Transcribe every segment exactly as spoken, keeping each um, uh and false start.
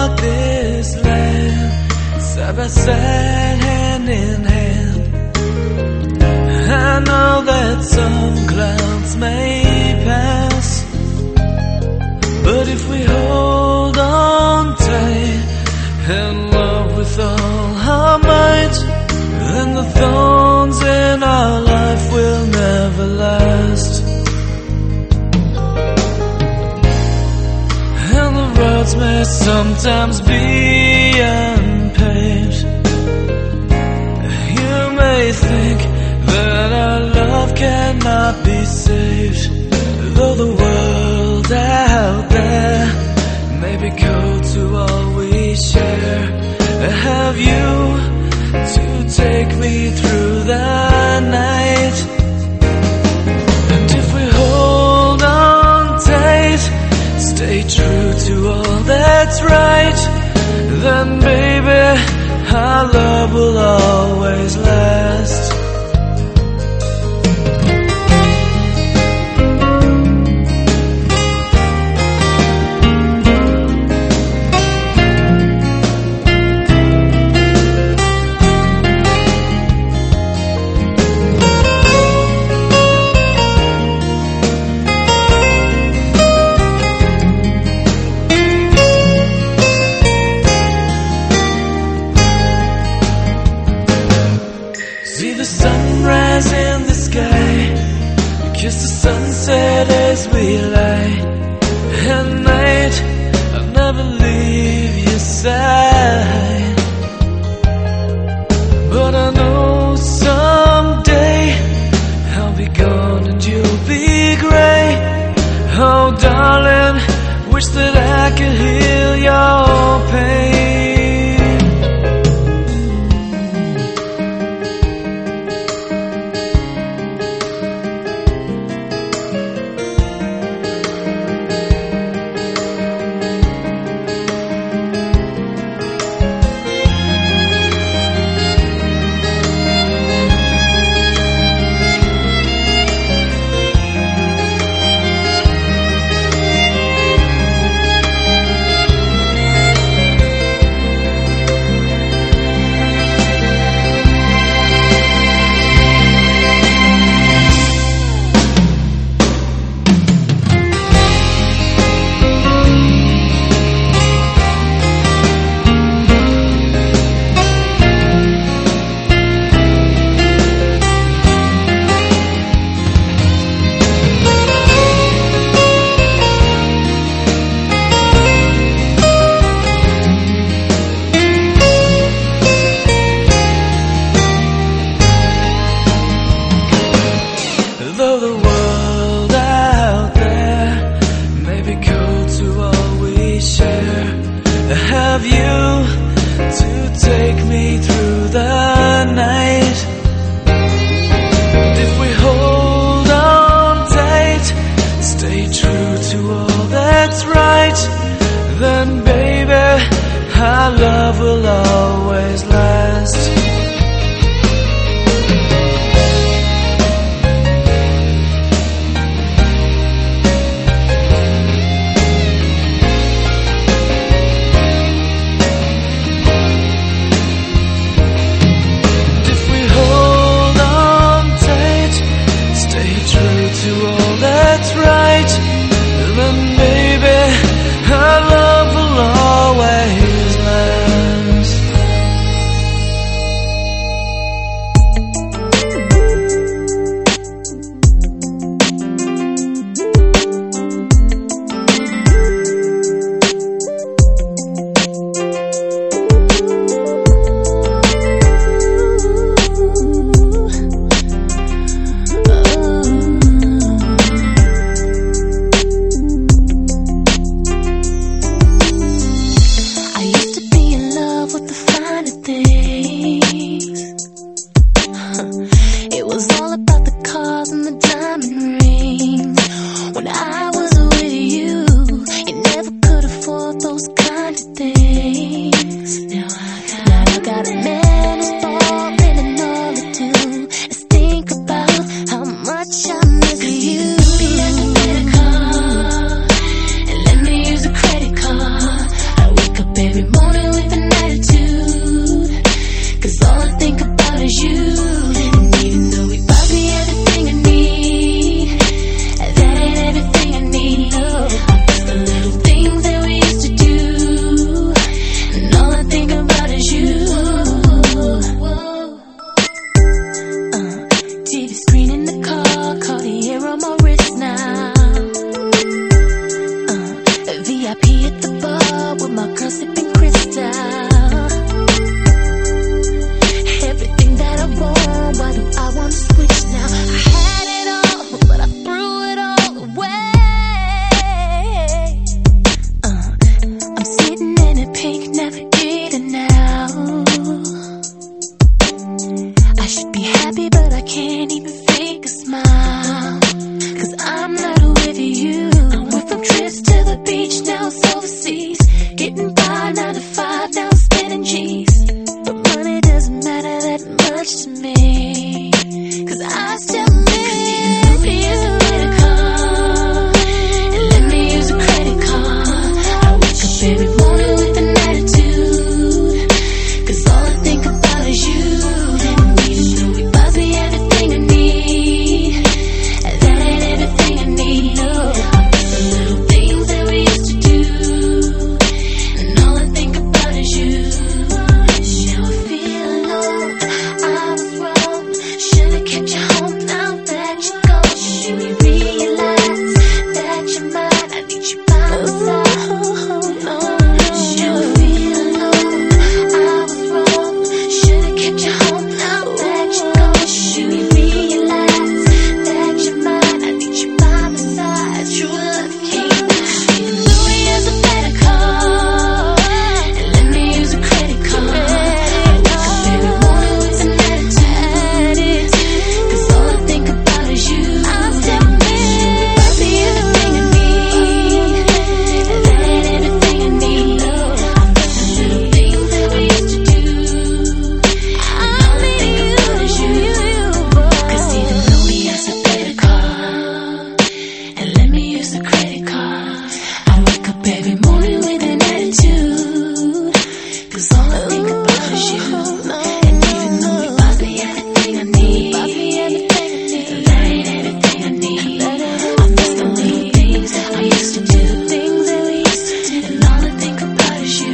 walk this land side by side, hand in hand. I know that some clouds may pass, but if we hold on tight and love with all our might, then the thorns in our life will never last. And the roads may sometimes be unpaved. You may think that our love cannot be saved, though the world out there may be cold to all we share. Have you to take me through the night? And if we hold on tight, stay true to all that's right, then baby, our love will always last. See the sunrise in the sky, kiss the sunset as we lie. At night, I'll never leave your side, but I know someday I'll be gone and you'll be gray. Oh darling, wish that I could heal your pain. Though the world out there may be cold to all we share, have you to take me through the night? And if we hold on tight, stay true to all that's right, then baby, our love will always last. To all that's right, then baby, our love will always last. Up every morning with an attitude, 'cause all I think about is you. And even though we bought me everything I need, that ain't everything I need. No, it's the little things that we used to do, and all I think about is you. uh, T V screen in the car, Cartier on my wrist now. uh, V I P at the bar with my girl sipping Cristal. Everything that I want, why do I want to switch now? I had it all, but I threw it all away. uh, I'm sitting in a pink Navigator now. I should be happy, but I can't even fake a smile, 'cause I'm not with you. I went from trips to the beach, now it's overseas. Getting by nine to five, now I'm spending G's. But money doesn't matter that much to me, 'cause I still miss you. Use a credit card, and let me use a credit card. I wake up every morning with an attitude, 'cause all I think about is you. And even though we bought me everything I need, that ain't everything I need. No, it's the little things that we used to do, and all I think about is you. Now I feel alone, I was wrong. Should've kept you home now that you're gone. You made me realize that you're mine. I need you by my side. Now I feel alone, I was wrong. Should've kept you home now that you're gone. You made me realize that you're mine. I need you by my side. True love came back. Louis has a better car, and let me use a credit card. I wake up every morning with an attitude, 'cause all I think about is you. I'm still miss you. Bought me everything I need, that ain't everything I need. No, it's the little things that we used to do, and all I think about is you. 'Cause even though he has a better car, and let me use a credit card, I wake up every morning with an attitude, 'cause all I think about is you. And even though he buys me everything I need, that ain't everything I need. I miss the little things that we used to do, and all I think about is you.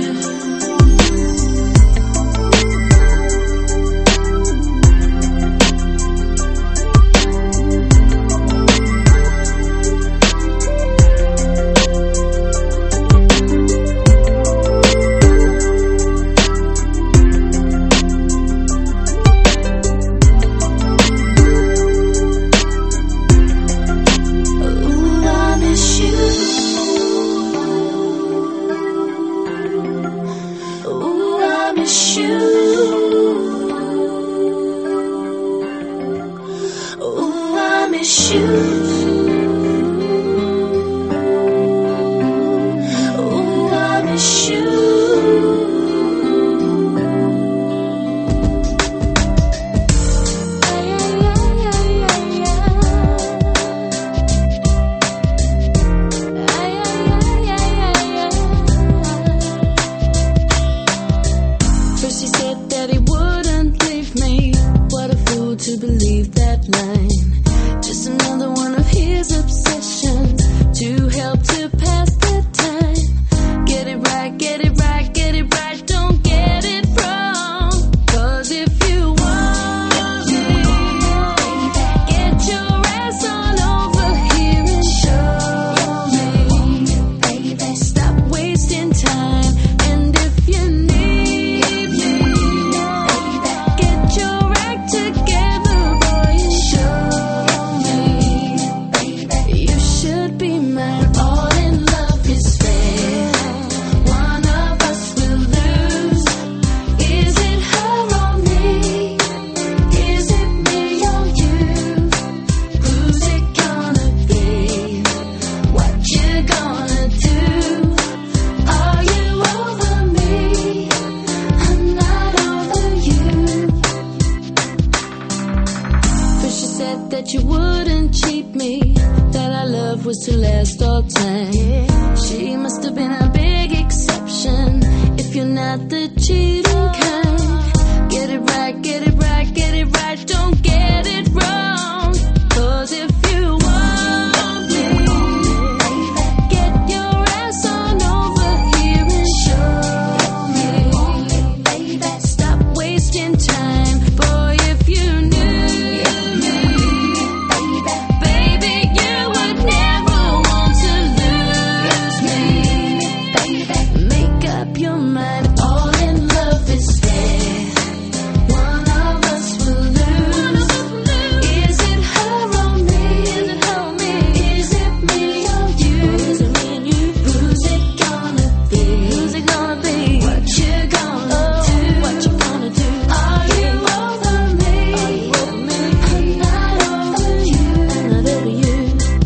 Ooh, I miss you. Ooh, I miss you. Ooh, I miss you. Ooh, I miss you. First he said that he wouldn't leave me. What a fool to believe that line. Just another one of his obsessions to help to pass the time. Get it right, get it right, get it right. Don't get it wrong. 'Cause if you want me, get your ass on over here and show me. Stop wasting time. And if you need me, get your act together, boy, and show me. You should be mine. All in love is fair. One of us will lose. Is it her or me? Is it me or you? Who's it gonna be? What you gonna do? Are you over me? I'm not over you. First you said that you wouldn't cheat me, that our love was to last all time. She must have been a big exception. If you're not the cheating kind. Get it right, get it right, get it right, don't get it wrong. Cause if you want me, get your ass on over here and show me, baby. Stop wasting time, boy, if you knew me, baby, you would never want to lose me. Make up your mind, all in love is dead. One of us will lose. Is it her or me? Is it her or me? Is it me or you? Is it me and you? Who's it gonna be? Who's it gonna be? What you gonna do? What you gonna do? Are you over me? Are you over me? I'm not over you. I'm not over you.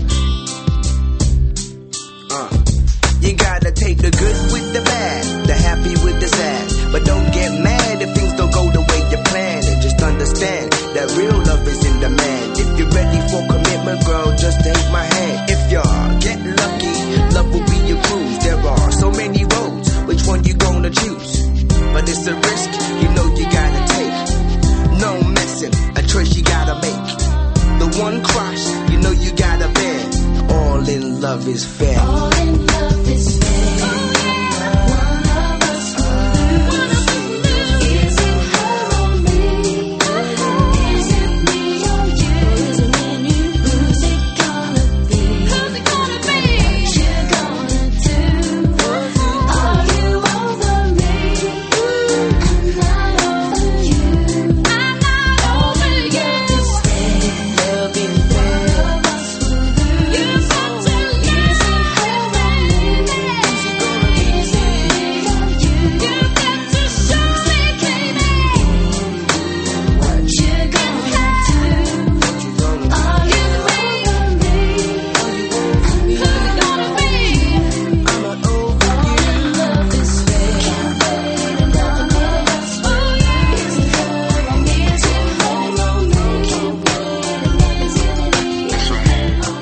Uh, you gotta take the good with the bad, the happy with the sad. But don't get mad if things don't go the way you plan. And just understand that real love is in demand. If you're ready for commitment, girl, just take my hand. If you get lucky, love will be your cruise. There are so many roads, which one you gonna choose? But it's a risk, you know you gotta take. No messing, a choice you gotta make. The one cross, you know you gotta bear. All in love is fair. All in love is fair. One of us will lose. Is it her or me? Is it me or you? Is it me and you? Who's it gonna be? Who's it gonna be? What you gonna do? Are you over me? I'm not over you. I'm not over you. Love is fair. One of us will lose. You've got to lose. Is it her or me? Is it me or you? You've got to show me, baby. What you gonna do? Are you over me? Who's it gonna be? I'm not over you. Love is fair. Can't wait another minute. Oh yeah. Is it her or me? Is it her or me? Can't wait another minute. Is it her or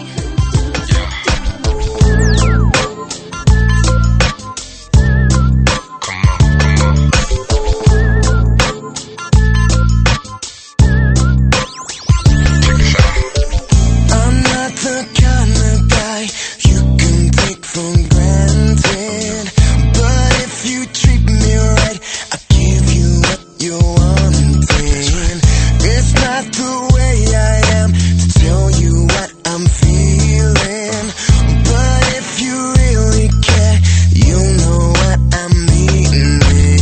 I'm not the kind of guy you can take for granted. But if you treat me right, I'll give you what you wanted. It's not the way I am to tell you what I'm feeling. But if you really care, you know what I'm meaning.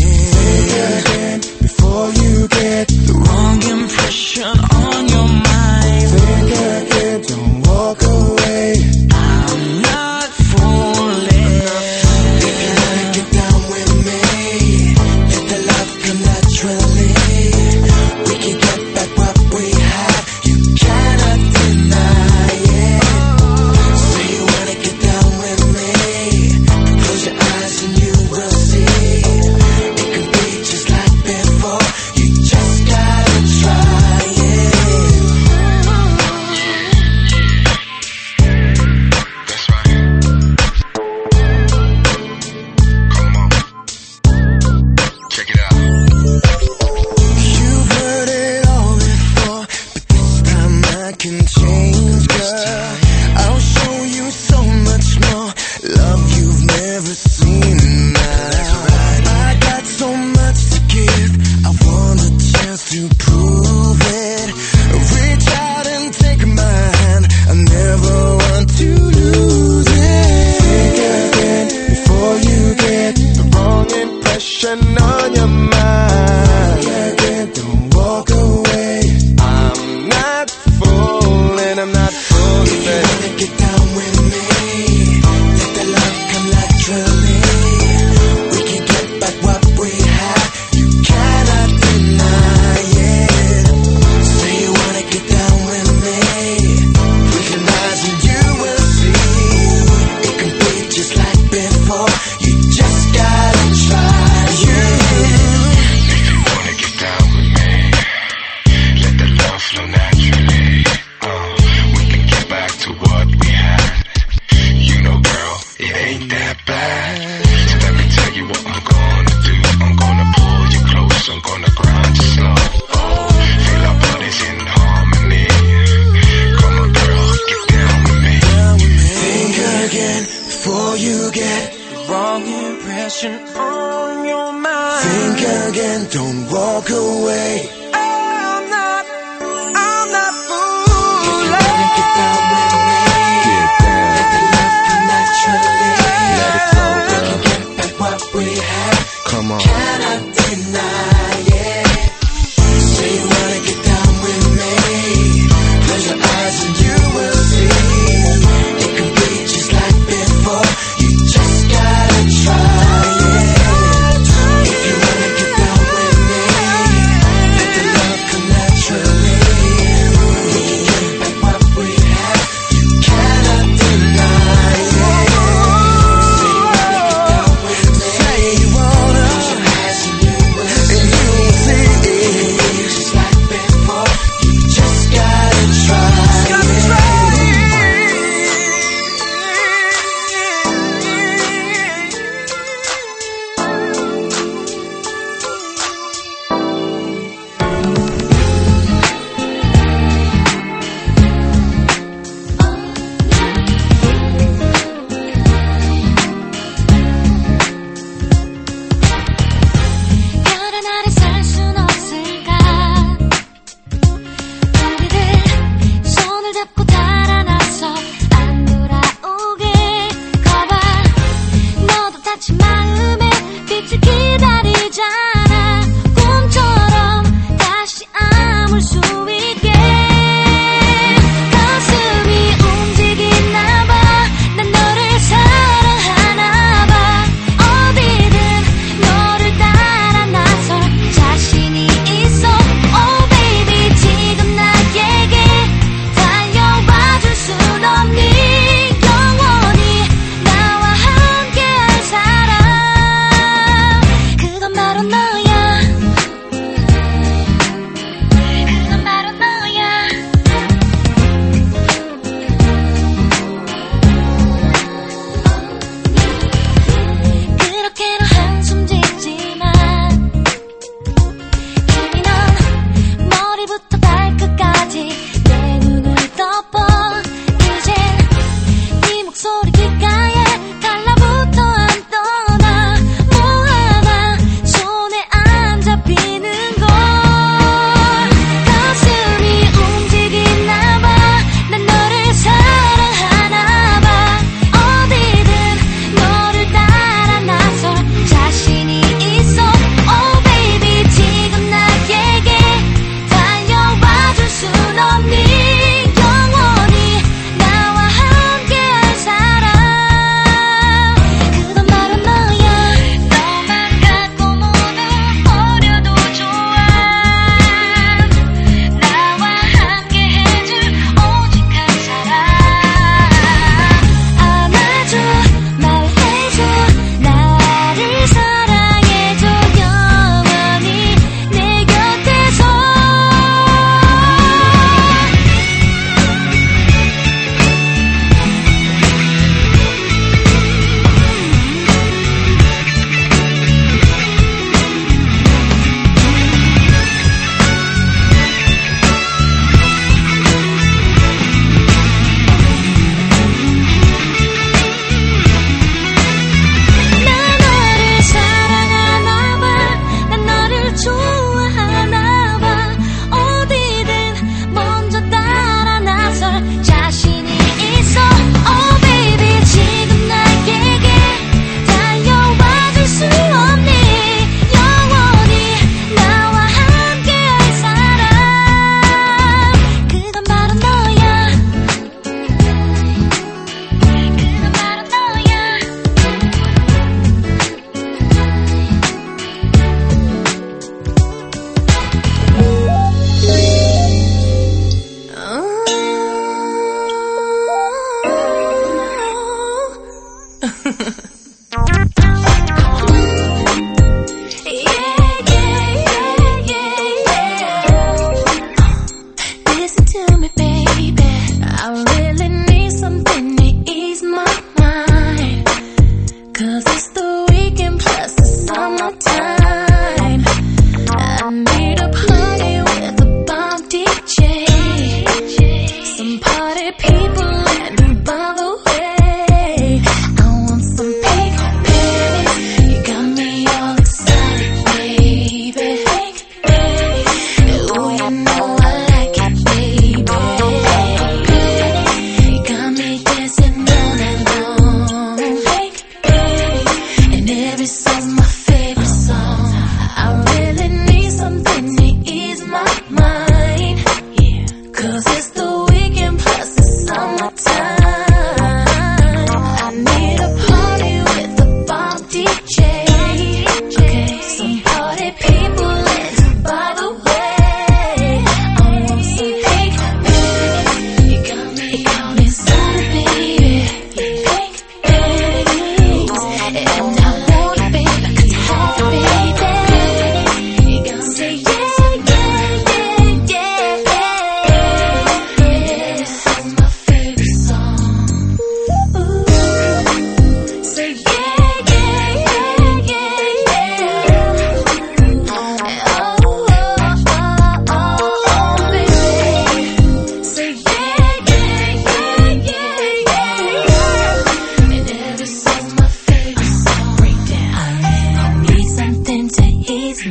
Before you get the wrong impression on your mind, think again, don't walk away. I'm not fooling. If you wanna get down with me, let the love come naturally. We can get back what we have, you cannot deny it. Say you wanna get down with me, close your eyes and you will see. It can be just like before, you just gotta try it. That's right. Come on. Check it out. You've heard it all before, but this time I can change, girl. I'll show you so much more love you've never seen now. I got so much to give, I want a chance to prove it. Reach out and take my hand, I never want to lose it. Think again before you get the wrong impression on your mind. Think again, don't walk away. I'm not fooling, I'm not fooling. If you wanna get down with me, let the love come naturally. We can get back what we have, you cannot deny it. Say you wanna get down with me, close your eyes and you will see. It can be just like before, you just gotta try. You, If you want think again, don't walk away. I'm not, I'm not foolish. If you wanna get down with me, get down. Let the love come naturally. Let it flow, girl. We can get back what we had. Come on. Cannot deny it. Say you wanna get down with me. Close your eyes and you will see. It can be just like before. You just gotta try it. If you wanna get down with me, let the love come naturally. We can get back what we had. You cannot deny it. Say you wanna get down with me. Say you wanna. Close your eyes and you will see. And you will see.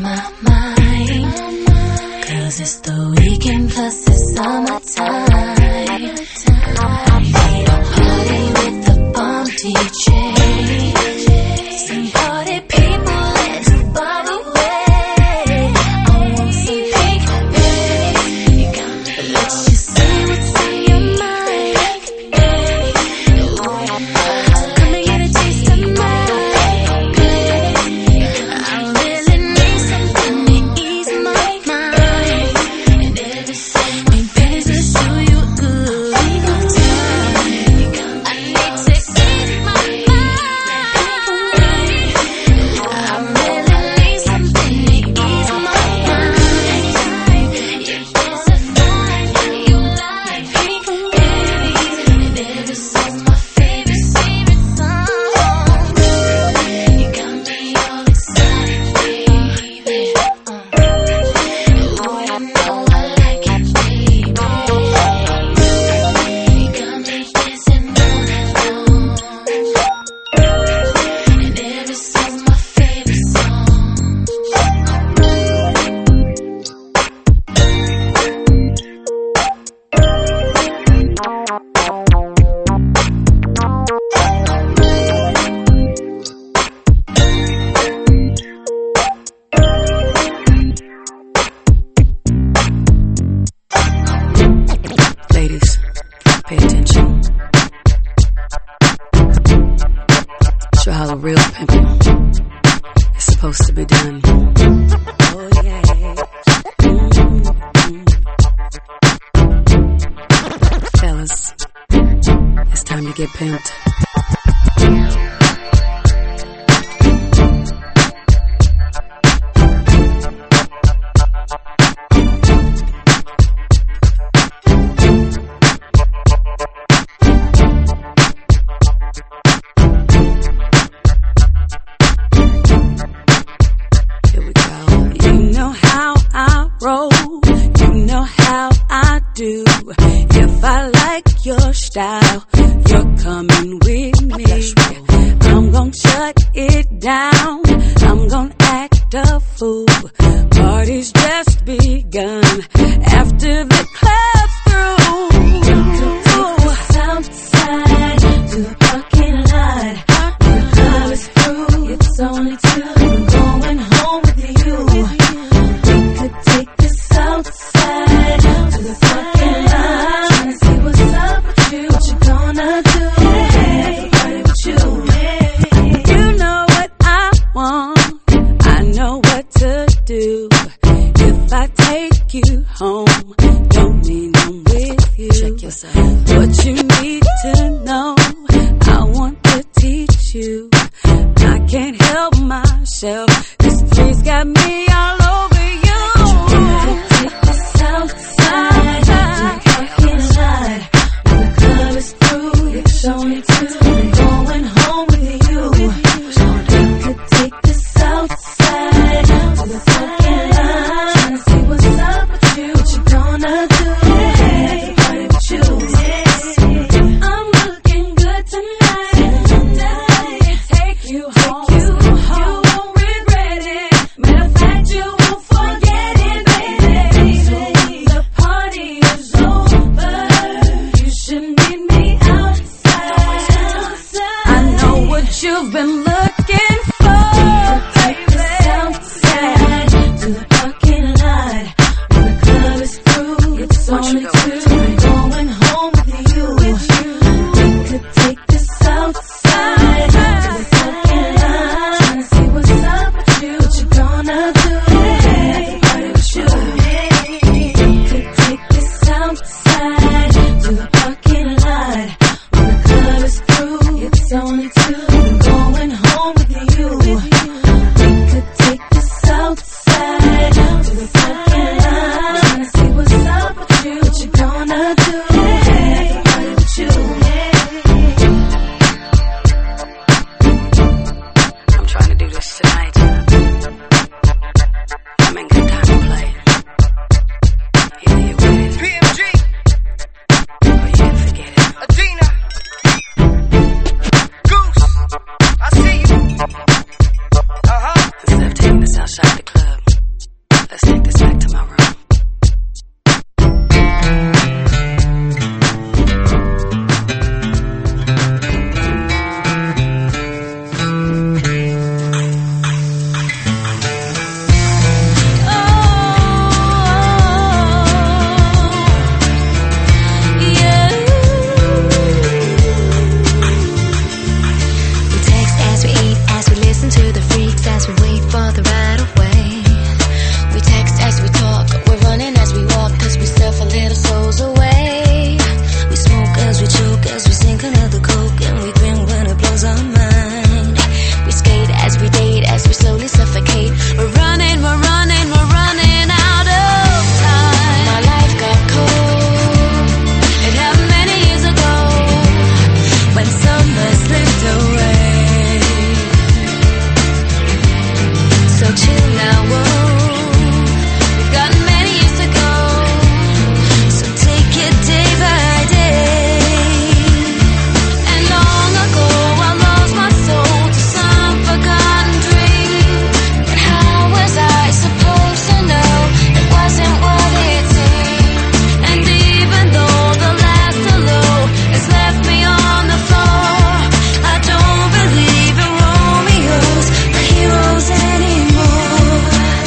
my mind. Cause it's the weekend plus it's summertime. Need a party with the bomb D J. Some party people, let's bar the way. I want some pink baby. You got me, let's just say what's on your mind. Come and get a taste of mine. I really need something to ease my mind. And every Sunday, baby, to show you good. I need to ease my mind. I really need something to ease my mind. You're specifying you like pink babies. And every song's my favorite, favorite song. You got me all excited, baby. Oh, you know I like it, baby. You got me dancing all night long. And every song's my favorite song. Ladies, pay attention. Show how a real pimpin' is supposed to be done. Oh yeah. Mm-hmm. Fellas, it's time to get pimped. Here we go. You know how I roll. You know how I do. If I like your style, you're coming with me. I'm gonna shut it down. I'm gonna act a fool. Party's just begun. After the club's through, outside to the parking lot. The club is through. It's only two. I'm going home with you. We could take this outside to the parking lot. Tryna see what's up with you. What you gonna do? Party with you. You know what I want. I know what to do. If I take you home, don't mean I'm with you. Check yourself. What you need to know, I want to teach you. I can't help myself. This three's got me all over you. Take this outside to the parking lot. When the club is through, it's only two. I'm going home with you. You could take this outside to the parking lot. Tryna see what's up with you. What you gonna do? Party with you. I'm looking good tonight. Take you home. You won't regret it. Matter of fact, you won't forget it, baby. The party is over. You should meet me outside. I know what you've been looking for, baby. Outside to the parking lot. When the club is through, it's only two. I'm going home with you. We could take this outside to the parking lot. Tryna see what's up with you. What you gonna do? Party with you. We could take this outside to the parking lot. When the club is through, it's only two. I'm going home with you. We could take this outside to the parking lot. Tryna see what's up with you. What you gonna do? Party with you. I'm trying to do this tonight. I ain't got time to play. Either you with it P M G, or you can forget it. Adina, Goose, I see you. Uh huh. Instead of taking us outside the club, mother right away. We text as we talk, we're running as we walk, cause we stuff our little souls away. We smoke as we choke, as we sink another coke, and we grin when it blows our mind. We skate as we date, as we slowly suffocate. We're running, we're running, we're running out of time. My life got cold. It happened many years ago, when summer slipped away. So chill now, whoa. We've got many years to go, so take it day by day. And long ago I lost my soul to some forgotten dream. But how was I supposed to know it wasn't what it seemed? And even though the last hello has left me on the floor, I don't believe in Romeos or heroes anymore.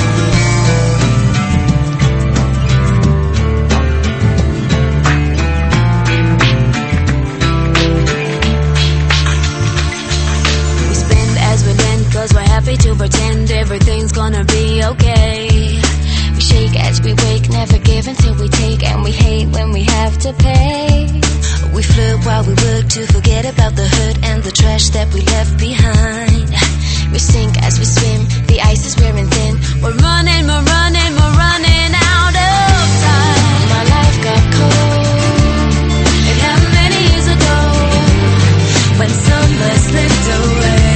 We spend as we lend, cause we're happy to pretend everything's gonna be okay. We shake as we wake, never give until we take, and we hate when we have to pay. We flirt while we work to forget about the hurt and the trash that we left behind. We sink as we swim, the ice is wearing thin. We're running, we're running, we're running out of time. My life got cold. It happened many years ago, when summer slipped away.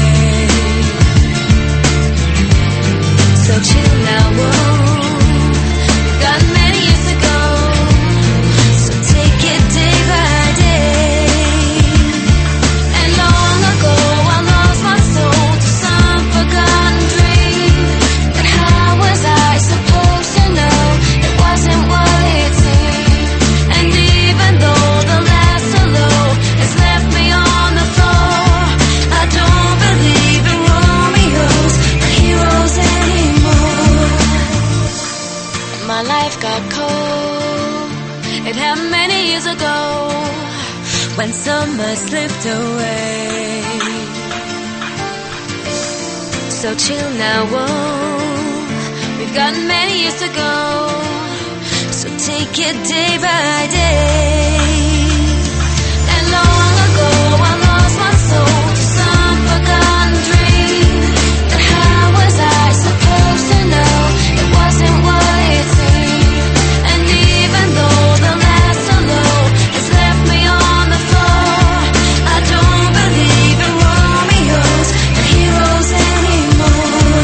So chill now, whoa. We've got many years to go, so take it day by day. And long ago I lost my soul to some forgotten dream. But how was I supposed to know it wasn't what it seemed? And even though the last hello has left me on the floor, I don't believe in Romeos or heroes anymore. My life got cold. It happened many years ago, when summer slipped away. So chill now, whoa. We've got many years to go, so take it day by day. And long ago I lost my soul to some forgotten dream. But how was I supposed to know it wasn't what it seemed? And even though the last hello has left me on the floor, I don't believe in Romeos or heroes anymore.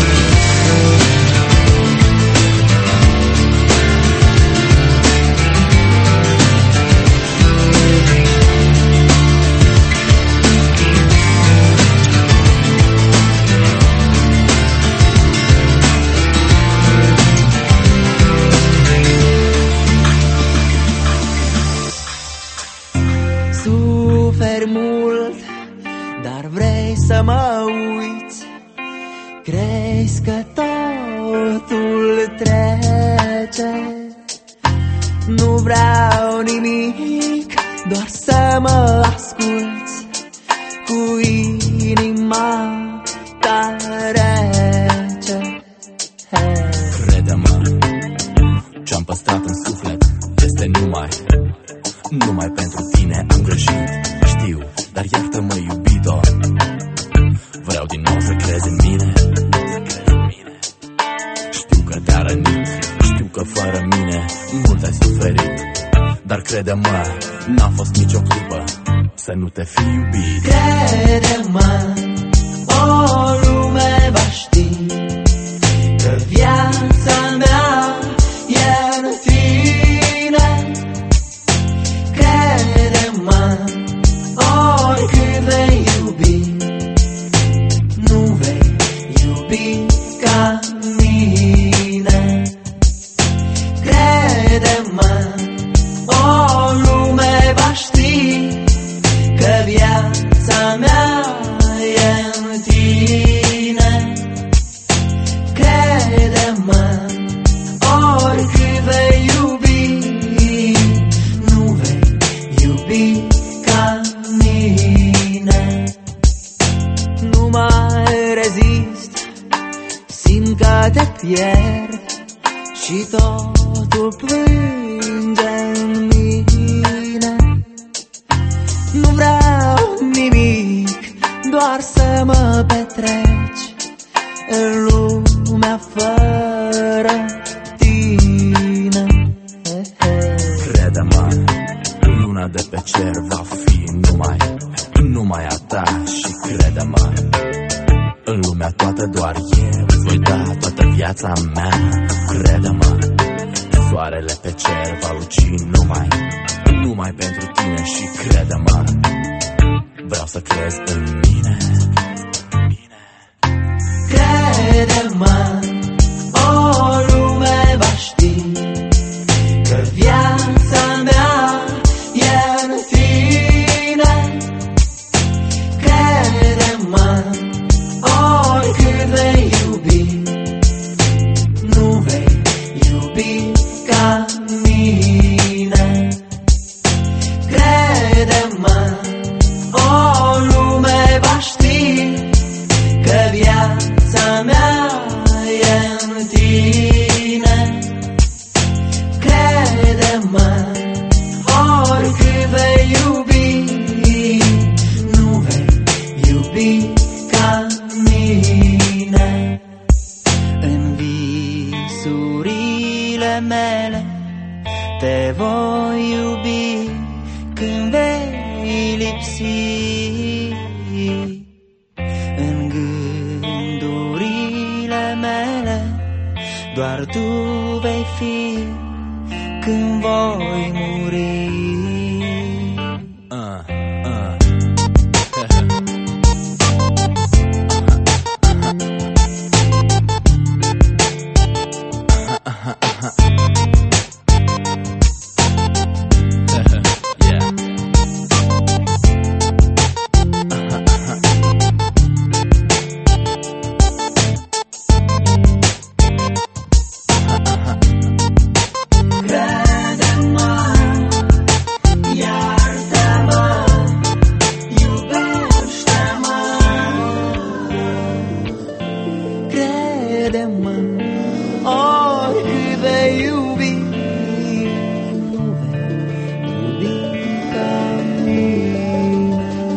Suferi mult, dar vrei să mă uiți. Crezi că totul trece. Nu vreau nimic, doar să mă asculți cu inima ta rece. Hey. Crede-mă, ce-am păstrat în suflet este numai, numai pentru tine. Am greșit, știu, dar iartă-mă, iubito. Vreau din nou să crezi în mine. Știu că te-a rănit, știu că fără mine mult ai suferit, dar crede-mă, n-a fost nicio clipă să nu te fi iubit. Crede-mă, o lume va ști că viața mea e în tine. Crede-mă, oricât vei iubi, nu vei iubi ca mine. Crede-mă, o lume va ști că viața mea e în tine. simt că te pierd și totul plânge în mine. Nu vreau nimic, doar să mă petreci în lumea fără tine. Crede-mă, luna de pe cer va fi numai, numai a ta. Și crede-mă, în lumea toată doar eu voi da toată viața mea. Crede-mă, soarele pe cer va luci numai, numai pentru tine. Și crede-mă, vreau să crezi în mine. Crede-mă, o lume va ști că viața mea e în tine. Crede-mă, oricât vei iubi, nu vei iubi ca mine. Crede-mă, o lume va ști că viața mea e în tine. Crede-mă, oricât vei iubi, nu vei iubi ca mine. În visurile mele te voi iubi când vei lipsi. În gândurile mele doar tu vei fi când voi muri. Uh, uh. Yeah. Crede-mă, oricât vei iubi, nu vei iubi ca mine.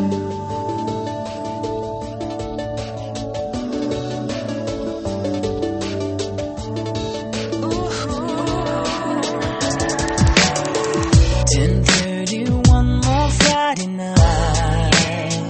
ten thirty, one more Friday night.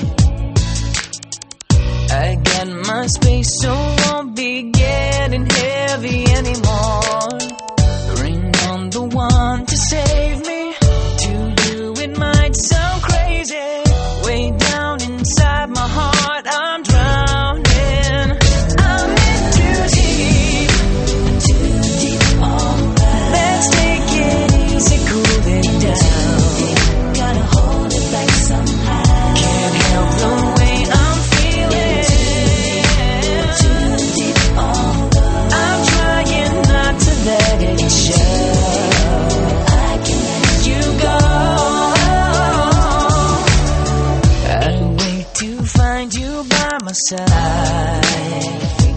I got my space, so won't be getting heavy anymore. Ring on the one to save me. To you it might sound crazy. Way down inside my heart I'm drowning. I'm in too deep, too deep, alright. Let's take it easy, cool it down. Gotta hold it back somehow. Can't help the way I'm feeling. Too deep, alright. I'm trying not to let it show. I can let you go. I wait to find you by my side.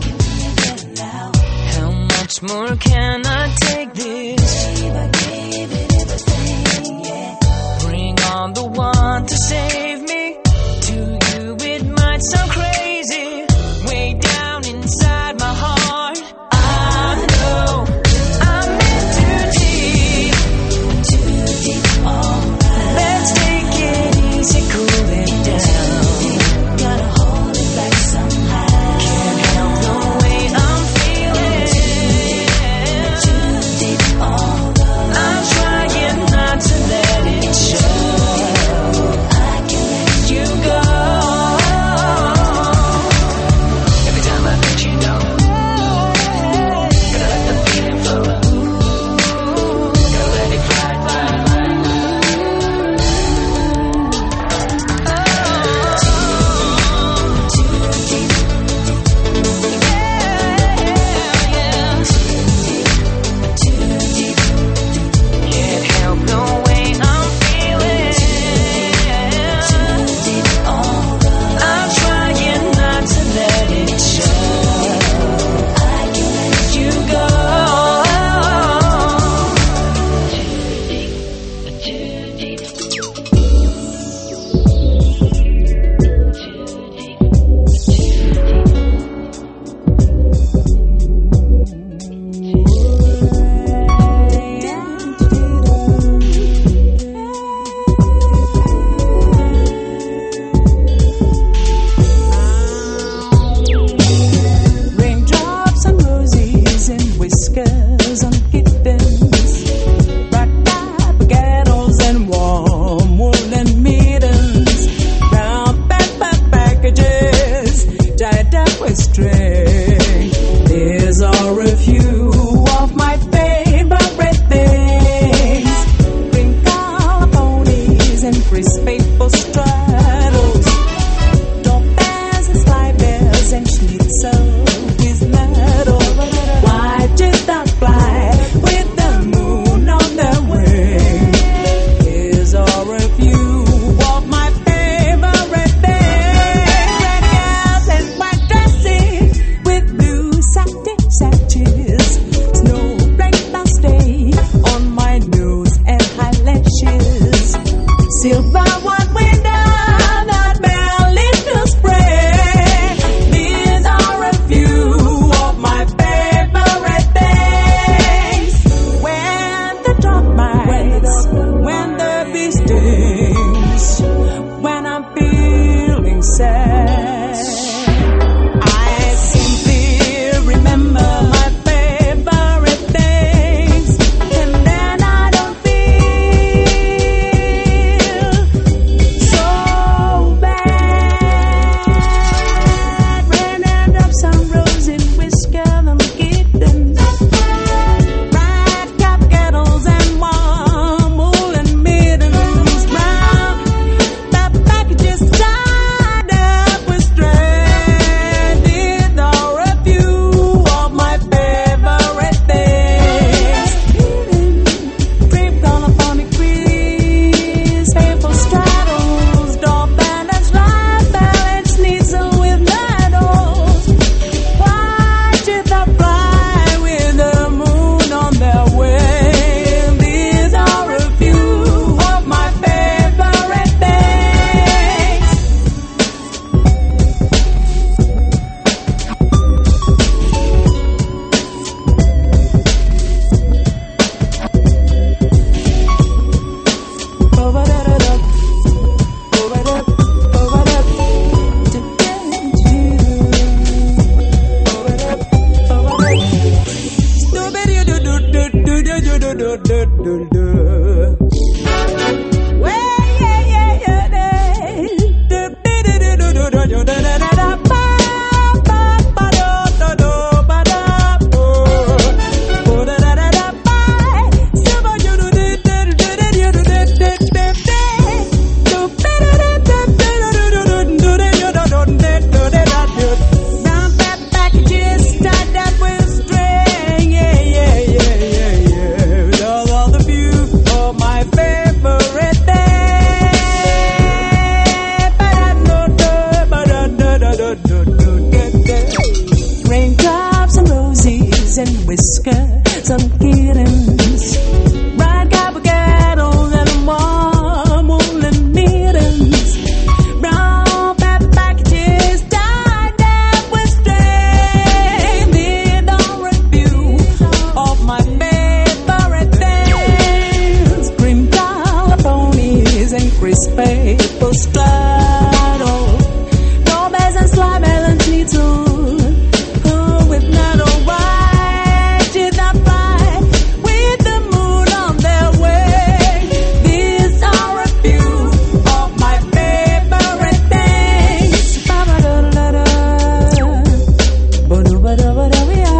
How much more can I take this? Bring on the one to save me. To you it might sound crazy. Way down inside my heart I know I'm in too deep, too deep, alright. Let's take it easy, cool it down. Gotta hold it back somehow. Can't help the way I'm feeling. Too patches. Snowflake I stay on my nose and eyelashes. Silver one window that barely to spray. These are a few of my favorite things. When the dog bites, when the bee stings, when I'm feeling sad, I simply remember my favorite things, and then I don't feel so bad. Raindrops on rosy whisker and kittens, red cap kettles and warm woolen mittens, brown that packages tied up with string. These are a few of my favorite things. Cream California crease, paper straddles, door banners, right balance, sneezel with medals. Why did I fly with the moon on their wing? These are a few of my favorite things. Over-da-da-da, over-da, over-da, to get you. Over-da, over-da. Stupid-you-do-do-do-do-do-do-do-do-do. Well, yeah, yeah, yeah, yeah. Do-do-do-do-do-do-do-do-do-do-do. Ba-ba-ba-do-do-do-ba-da-bo. Bo-da-da-da-da-bye. Brown fat packages tied up with string. Yeah, yeah, yeah, yeah, yeah. Those are the few of my favorite things. Raindrops and roses and whisker, some kittens, bright copper kettles and warm woolen mittens, brown fat packages tied up with string. These are a few of my favorite things. Cream Californias and crisp paper straddles, doorbells and slime and schnitzel. Oh, with metal white did I fly with the moon on their wing. These are a few of my favorite things. Ba-ba-da-da-da, ba-do-ba-da-ba-da-ba-ya.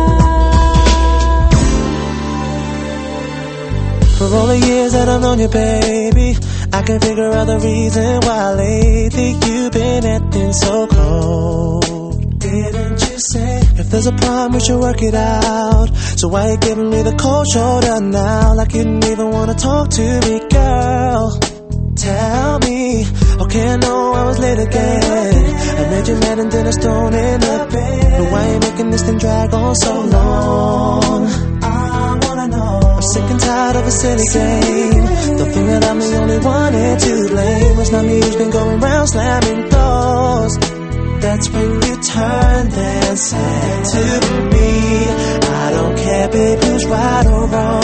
For all the years that I've known you, baby, I can figure out the reason why lately you've been acting so cold. Didn't you say if there's a problem we should work it out? So why you giving me the cold shoulder now, like you didn't even wanna talk to me, girl? Tell me, okay, I know I was late again. I made you mad and then I stoned in the bed. But why you making this thing drag on so long? I wanna know. I'm sick and tired of a silly game. Don't think that I'm the only one here to blame. It's not me who's been going round slamming doors. That's when you turned and said to me, I don't care, babe, who's right or wrong.